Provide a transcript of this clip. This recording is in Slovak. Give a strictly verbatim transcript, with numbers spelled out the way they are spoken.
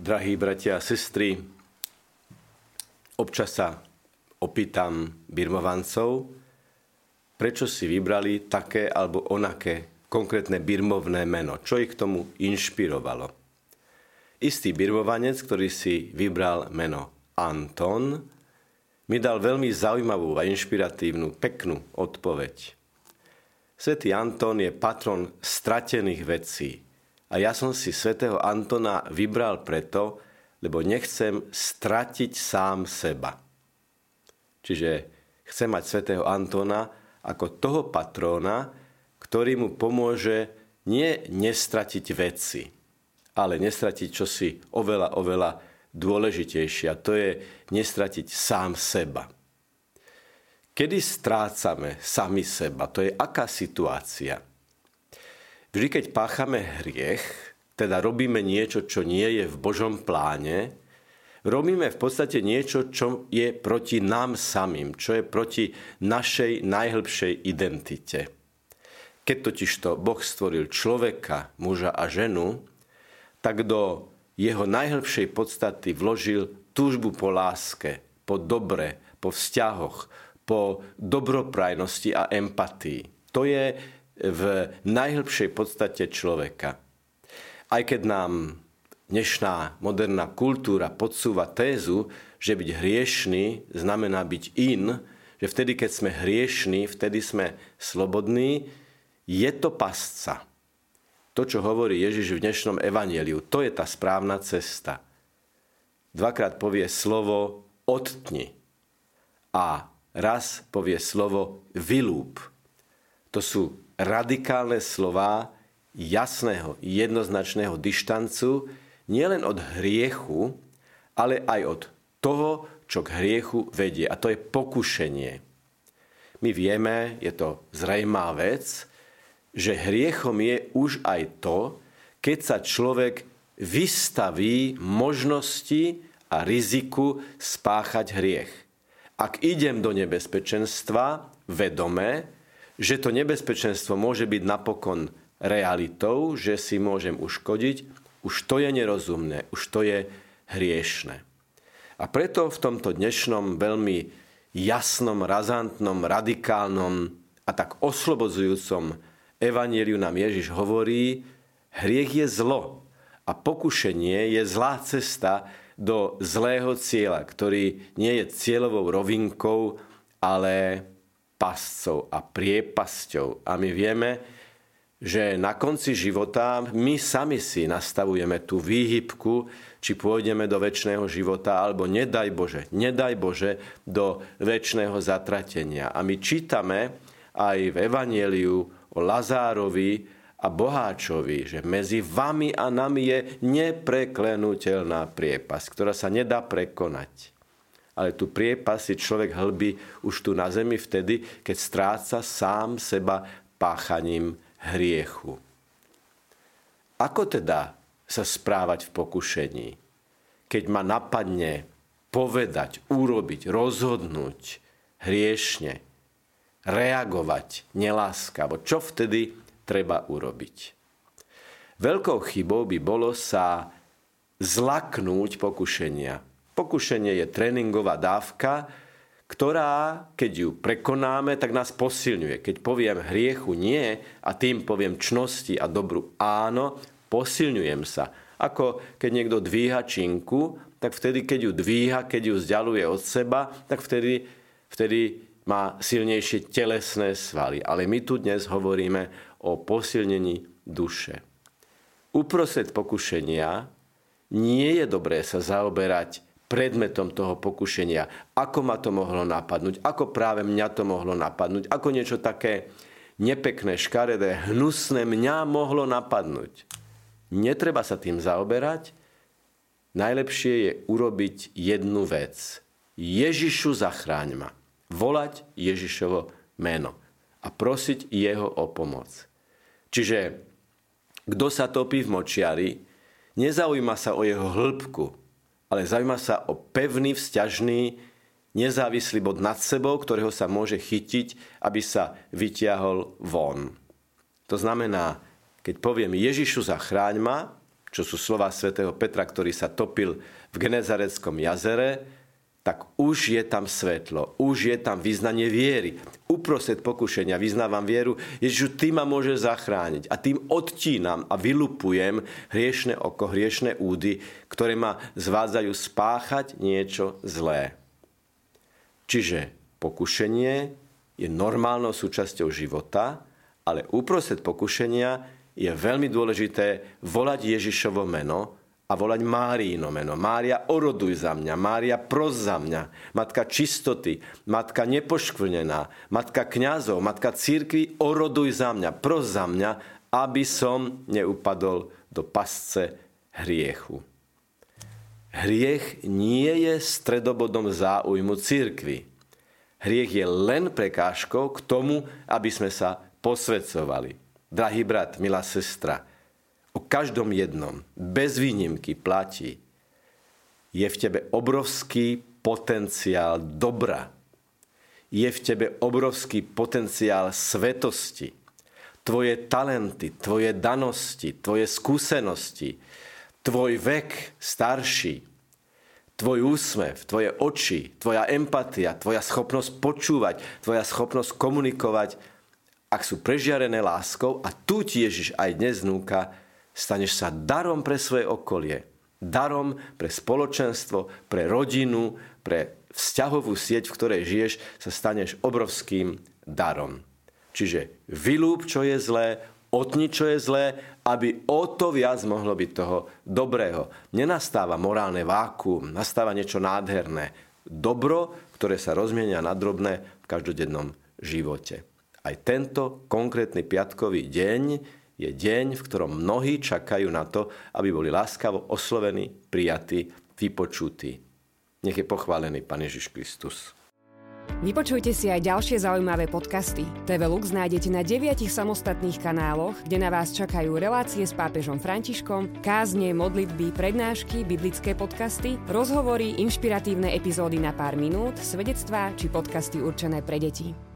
Drahí bratia a sestry, občas sa opýtam birmovancov, prečo si vybrali také alebo onaké konkrétne birmovné meno, čo ich k tomu inšpirovalo. Istý birmovanec, ktorý si vybral meno Anton, mi dal veľmi zaujímavú a inšpiratívnu, peknú odpoveď. Svätý Anton je patron stratených vecí. A ja som si svätého Antona vybral preto, lebo nechcem stratiť sám seba. Čiže chcem mať svätého Antona ako toho patróna, ktorý mu pomôže nie nestratiť veci, ale nestratiť čosi oveľa, oveľa dôležitejšie. A to je nestratiť sám seba. Kedy strácame sami seba? To je aká situácia? Vždy, keď páchame hriech, teda robíme niečo, čo nie je v Božom pláne, robíme v podstate niečo, čo je proti nám samým, čo je proti našej najhlbšej identite. Keď totižto Boh stvoril človeka, muža a ženu, tak do jeho najhlbšej podstaty vložil túžbu po láske, po dobre, po vzťahoch, po dobroprajnosti a empatii. To je v najhlbšej podstate človeka. Aj keď nám dnešná moderná kultúra podsúva tézu, že byť hriešný znamená byť in, že vtedy, keď sme hriešní, vtedy sme slobodní, je to pasca. To, čo hovorí Ježiš v dnešnom evanjeliu, to je tá správna cesta. Dvakrát povie slovo odtni a raz povie slovo vylúb. To sú radikálne slová jasného, jednoznačného dištancu nielen od hriechu, ale aj od toho, čo k hriechu vedie. A to je pokušenie. My vieme, je to zrejmá vec, že hriechom je už aj to, keď sa človek vystaví možnosti a riziku spáchať hriech. Ak idem do nebezpečenstva vedome, že to nebezpečenstvo môže byť napokon realitou, že si môžem uškodiť, už to je nerozumné, už to je hriešne. A preto v tomto dnešnom veľmi jasnom, razantnom, radikálnom a tak oslobodzujúcom evanjeliu nám Ježiš hovorí, hriech je zlo a pokušenie je zlá cesta do zlého cieľa, ktorý nie je cieľovou rovinkou, ale pascov a priepasťou. A my vieme, že na konci života my sami si nastavujeme tú výhybku, či pôjdeme do večného života, alebo nedaj Bože, nedaj Bože do večného zatratenia. A my čítame aj v evanjeliu o Lazárovi a boháčovi, že medzi vami a nami je nepreklenuteľná priepasť, ktorá sa nedá prekonať. Ale tu priepas si človek hlbí už tu na zemi vtedy, keď stráca sám seba páchaním hriechu. Ako teda sa správať v pokušení? Keď ma napadne povedať, urobiť, rozhodnúť hriešne, reagovať neláskavo, čo vtedy treba urobiť? Veľkou chybou by bolo sa zlaknúť pokušenia. Pokušenie je tréningová dávka, ktorá, keď ju prekonáme, tak nás posilňuje. Keď poviem hriechu nie a tým poviem čnosti a dobru áno, posilňujem sa. Ako keď niekto dvíha činku, tak vtedy, keď ju dvíha, keď ju vzdialuje od seba, tak vtedy, vtedy má silnejšie telesné svaly. Ale my tu dnes hovoríme o posilnení duše. Uprostred pokušenia nie je dobré sa zaoberať predmetom toho pokušenia. Ako ma to mohlo napadnúť? Ako práve mňa to mohlo napadnúť? Ako niečo také nepekné, škaredé, hnusné mňa mohlo napadnúť? Netreba sa tým zaoberať. Najlepšie je urobiť jednu vec. Ježišu, zachráň ma. Volať Ježišovo meno a prosiť jeho o pomoc. Čiže kto sa topí v močiari, nezaujíma sa o jeho hĺbku, ale zaujíma sa o pevný, vzťažný, nezávislý bod nad sebou, ktorého sa môže chytiť, aby sa vytiahol von. To znamená, keď poviem Ježišu, zachráň ma, čo sú slová svätého Petra, ktorý sa topil v Genezareckom jazere, tak už je tam svetlo, už je tam vyznanie viery. Uprostred pokušenia vyznávam vieru, Ježišu, ty ma môžeš zachrániť. A tým odtínam a vylupujem hriešne oko, hriešne údy, ktoré ma zvádzajú spáchať niečo zlé. Čiže pokušenie je normálnou súčasťou života, ale uprostred pokušenia je veľmi dôležité volať Ježišovo meno a volať Máriino meno. Mária, oroduj za mňa. Mária, pros za mňa. Matka čistoty, matka nepoškvrnená, matka kňazov, matka cirkvi, oroduj za mňa, pros za mňa, aby som neupadol do pasce hriechu. Hriech nie je stredobodom záujmu cirkvi. Hriech je len prekážkou k tomu, aby sme sa posväcovali. Drahý brat, milá sestra, o každom jednom, bez výnimky platí, je v tebe obrovský potenciál dobra. Je v tebe obrovský potenciál svetosti. Tvoje talenty, tvoje danosti, tvoje skúsenosti, tvoj vek starší, tvoj úsmev, tvoje oči, tvoja empatia, tvoja schopnosť počúvať, tvoja schopnosť komunikovať, ak sú prežiarené láskou, a tu ti Ježiš aj dnes núka, staneš sa darom pre svoje okolie, darom pre spoločenstvo, pre rodinu, pre vzťahovú sieť, v ktorej žiješ, sa staneš obrovským darom. Čiže vylúb, čo je zlé, otni, čo je zlé, aby o to viac mohlo byť toho dobrého. Nenastáva morálne vákuum, nastáva niečo nádherné. Dobro, ktoré sa rozmienia na drobné v každodennom živote. Aj tento konkrétny piatkový deň je deň, v ktorom mnohí čakajú na to, aby boli láskavo oslovení, prijatí, vypočutí. Nech je pochválený Pán Ježiš Kristus. Vypočujte si aj ďalšie zaujímavé podcasty. té vé Lux nájdete na deviatich samostatných kanáloch, kde na vás čakajú relácie s pápežom Františkom, kázne, modlitby, prednášky, biblické podcasty, rozhovory, inšpiratívne epizódy na pár minút, svedectvá či podcasty určené pre deti.